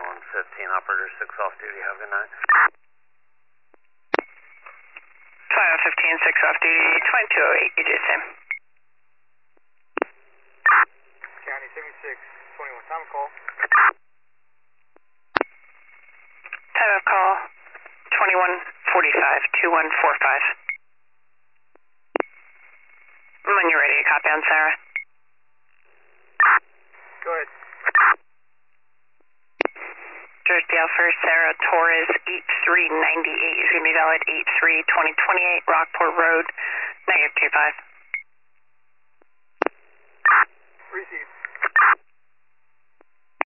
2115, operator 6 off duty, have a good night. 2115, 6 off duty, 2208, EJSM. County 76, 21, time of call. Time of call, 2145, 2145. When you're ready to copy on Sarah. Go ahead. Jersey Alpha, Sarah Torres, 8398 is going to be valid 83-2028, Rockport Road, -25. Receive.